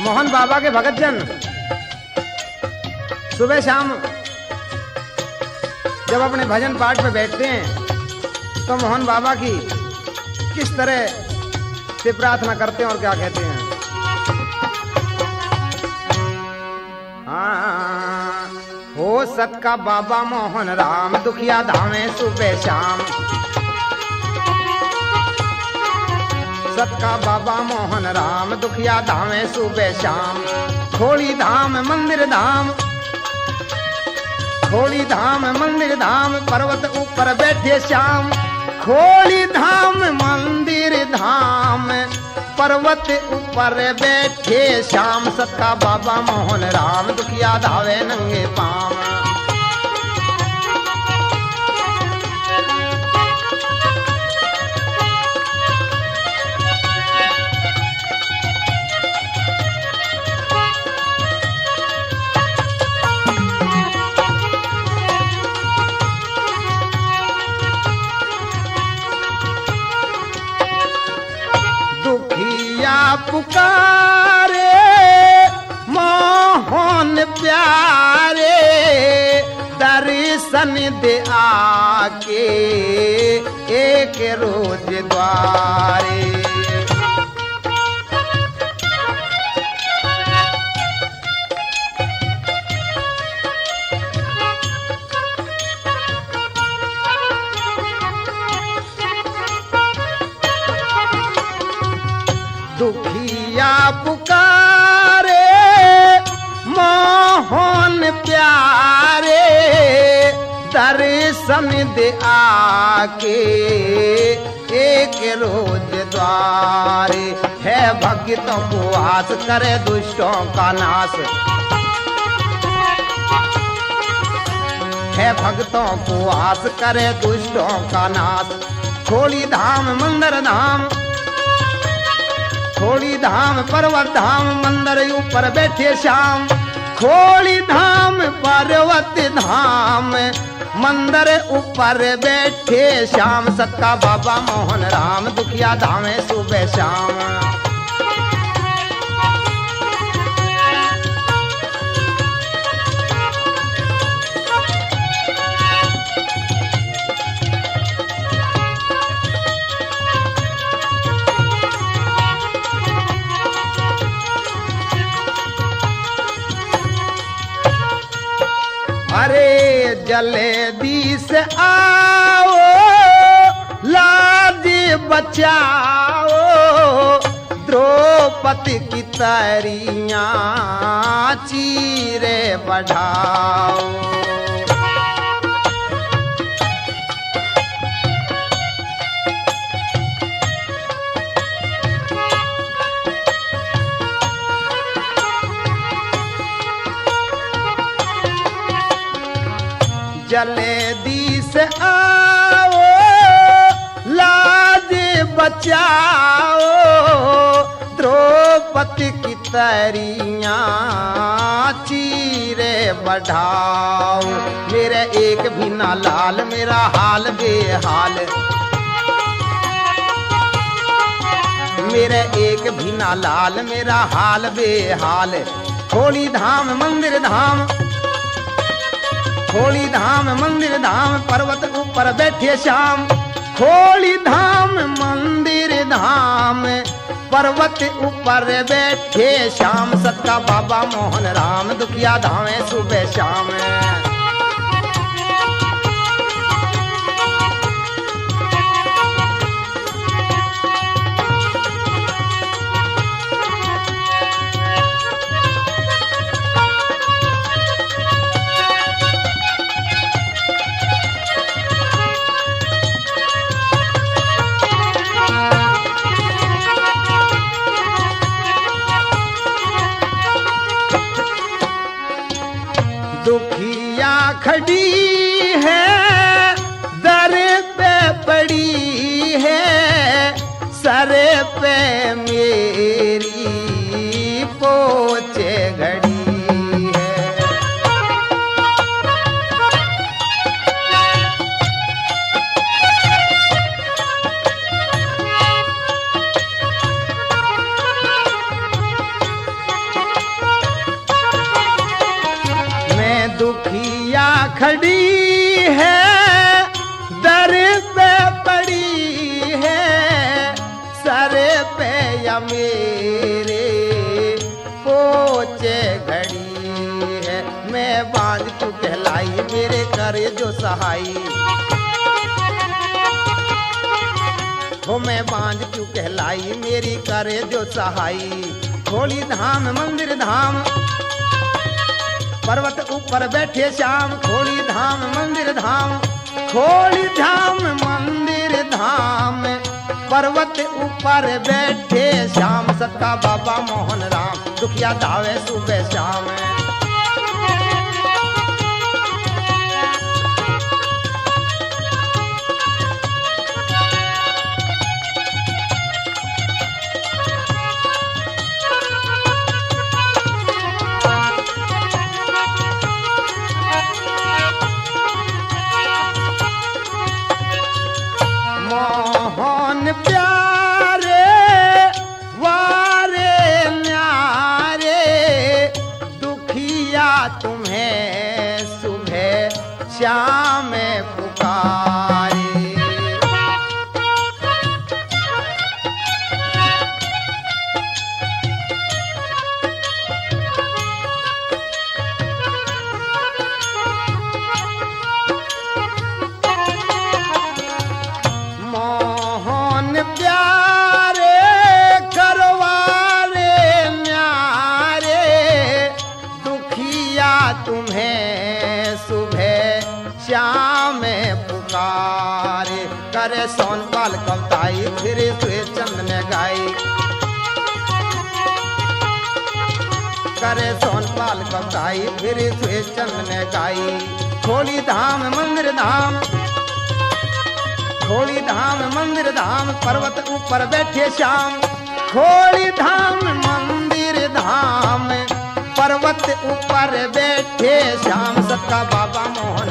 मोहन बाबा के भगत जन सुबह शाम जब अपने भजन पाठ पे बैठते हैं तो मोहन बाबा की किस तरह से प्रार्थना करते हैं और क्या कहते हैं। हो सत का बाबा मोहन राम दुखिया धामे सुबह शाम। सत का बाबा मोहन राम दुखिया धामे सुबह शाम। खोड़ी धाम मंदिर धाम, खोड़ी धाम मंदिर धाम, पर्वत ऊपर बैठे श्याम। खोड़ी धाम मंदिर धाम, पर्वत ऊपर बैठे श्याम। सत्ता बाबा मोहन राम दुखिया धावे नंगे पाम। पुकारे मोहन प्यारे, दर्शन दे आके एक रोज द्वारे। दुखिया पुकारे मोहन प्यारे, दर्शन दे आके एक रोज द्वारे। है भक्तों को आस करे दुष्टों का नाश, है भक्तों को आस करे दुष्टों का नाश। खोड़ी धाम मंदिर धाम, खोड़ी धाम पर्वत धाम, मंदिर ऊपर बैठे श्याम। खोड़ी धाम पर्वत धाम, मंदिर ऊपर बैठे श्याम। सत्ता बाबा मोहन राम दुखिया धामे सुबह शाम। अरे जल्दी से आओ लाज बचाओ, द्रौपदी की तरियां चीरे बढ़ाओ। जल्दी से आओ लाज बचाओ, द्रौपदी की तरियां चीरे बढ़ाओ। मेरे एक भी ना लाल मेरा हाल बेहाल, मेरे एक भी ना लाल मेरा हाल बेहाल। खोड़ी धाम मंदिर धाम, खोड़ी धाम मंदिर धाम, पर्वत ऊपर बैठे श्याम। खोड़ी धाम मंदिर धाम, पर्वत ऊपर बैठे श्याम। सत्ता बाबा मोहन राम दुखिया धामे सुबह शाम। दुखिया मेरे करे जो सहाई। हो मैं बांझ क्यों कहलाई, मेरी करे जो सहाई। खोली धाम मंदिर धाम, पर्वत ऊपर बैठे श्याम। खोली धाम मंदिर धाम, खोली धाम मंदिर धाम, पर्वत ऊपर बैठे श्याम। सत्ता बाबा मोहन राम, दुखिया धावे सुबह शाम। मोहन प्यारे वारे न्यारे, दुखिया तुम्हें सुबह शाम पुकारे। प्यारे करवारे न्यारे, दुखिया तुम्हें सुबह शाम पुकारे। करे सोनपाल कवताई फिर सुए चंद ने गाई। करे सोनपाल कवताई फिर सुए चंद ने गाई। खोली धाम मंदिर धाम, खोली धाम मंदिर धाम, पर्वत ऊपर बैठे श्याम। खोली धाम मंदिर धाम, पर्वत ऊपर बैठे श्याम। सत्ता बाबा मोहन